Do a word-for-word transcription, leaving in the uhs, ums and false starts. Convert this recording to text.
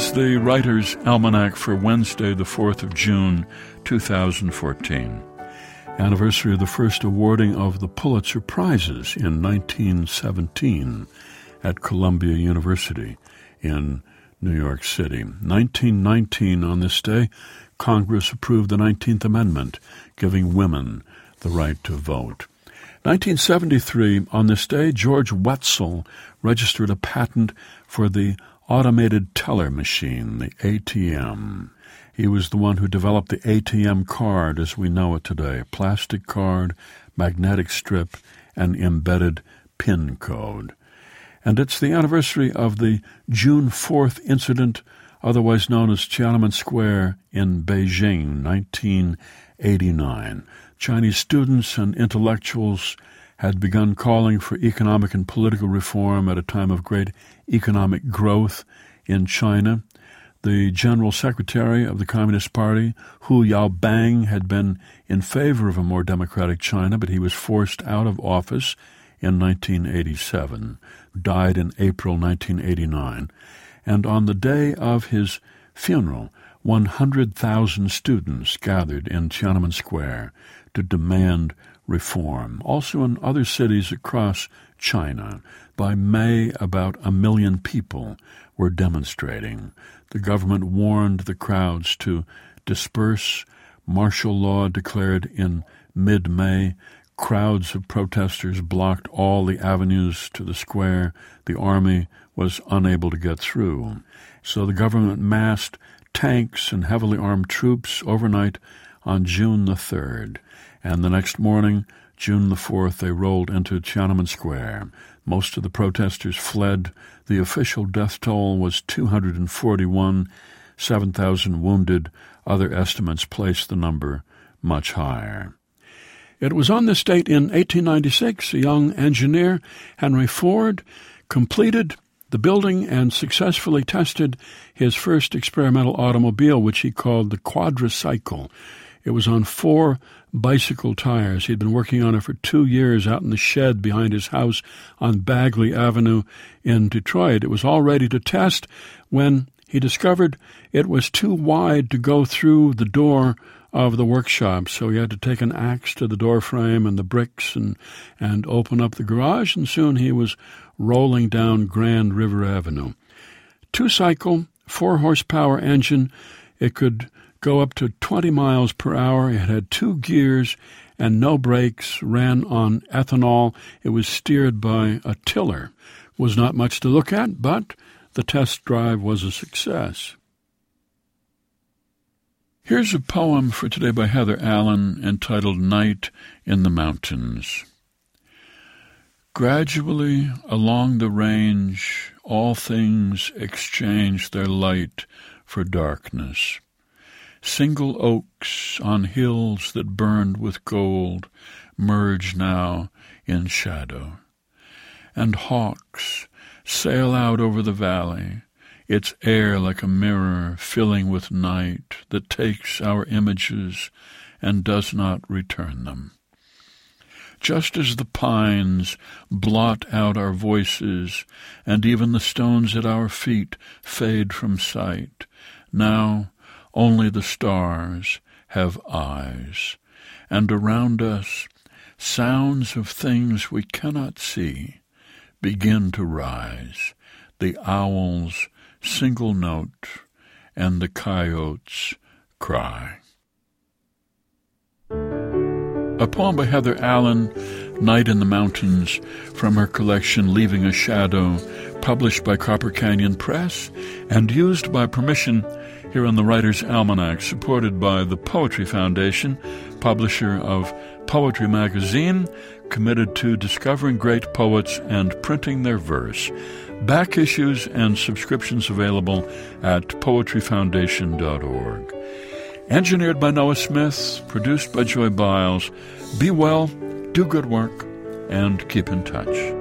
is the Writer's Almanac for Wednesday, the fourth of June, two thousand fourteen. Anniversary of the first awarding of the Pulitzer Prizes in nineteen seventeen at Columbia University in New York City. nineteen nineteen on this day, Congress approved the nineteenth Amendment, giving women the right to vote. nineteen seventy-three, on this day, George Wetzel registered a patent for the automated teller machine, the A T M. He was the one who developed the A T M card as we know it today, plastic card, magnetic strip, and embedded PIN code. And it's the anniversary of the June fourth incident, otherwise known as Tiananmen Square in Beijing, nineteen eighty-nine. Chinese students and intellectuals had begun calling for economic and political reform at a time of great economic growth in China. The General Secretary of the Communist Party, Hu Yaobang, had been in favor of a more democratic China, but he was forced out of office in nineteen eighty-seven, died in April nineteen eighty-nine. And on the day of his funeral, one hundred thousand students gathered in Tiananmen Square to demand reform. Also in other cities across China, by May, about a million people were demonstrating. The government warned the crowds to disperse. Martial law declared in mid-May. Crowds of protesters blocked all the avenues to the square. The army was unable to get through. So the government massed tanks and heavily armed troops overnight on June the third. And the next morning, June the fourth, they rolled into Tiananmen Square. Most of the protesters fled. The official death toll was two hundred forty-one, seven thousand wounded. Other estimates place the number much higher. It was on this date in eighteen ninety-six, a young engineer, Henry Ford, completed the building and successfully tested his first experimental automobile, which he called the quadricycle. It was on four bicycle tires. He'd been working on it for two years out in the shed behind his house on Bagley Avenue in Detroit. It was all ready to test when he discovered it was too wide to go through the door of the workshop, so he had to take an axe to the door frame and the bricks and, and open up the garage, and soon he was rolling down Grand River Avenue. Two-cycle, four-horsepower engine. It could go up to twenty miles per hour. It had two gears and no brakes, ran on ethanol. It was steered by a tiller. Was not much to look at, but the test drive was a success. Here's a poem for today by Heather Allen entitled Night in the Mountains. Gradually along the range, all things exchange their light for darkness. Single oaks on hills that burned with gold merge now in shadow. And hawks sail out over the valley, its air like a mirror filling with night that takes our images and does not return them. Just as the pines blot out our voices and even the stones at our feet fade from sight, now only the stars have eyes, and around us sounds of things we cannot see begin to rise, the owl's single note and the coyote's cry. A poem by Heather Allen, Night in the Mountains, from her collection Leaving a Shadow, published by Copper Canyon Press and used by permission here on the Writer's Almanac, supported by the Poetry Foundation, publisher of Poetry Magazine, committed to discovering great poets and printing their verse. Back issues and subscriptions available at poetry foundation dot org. Engineered by Noah Smith, produced by Joy Biles. Be well, do good work, and keep in touch.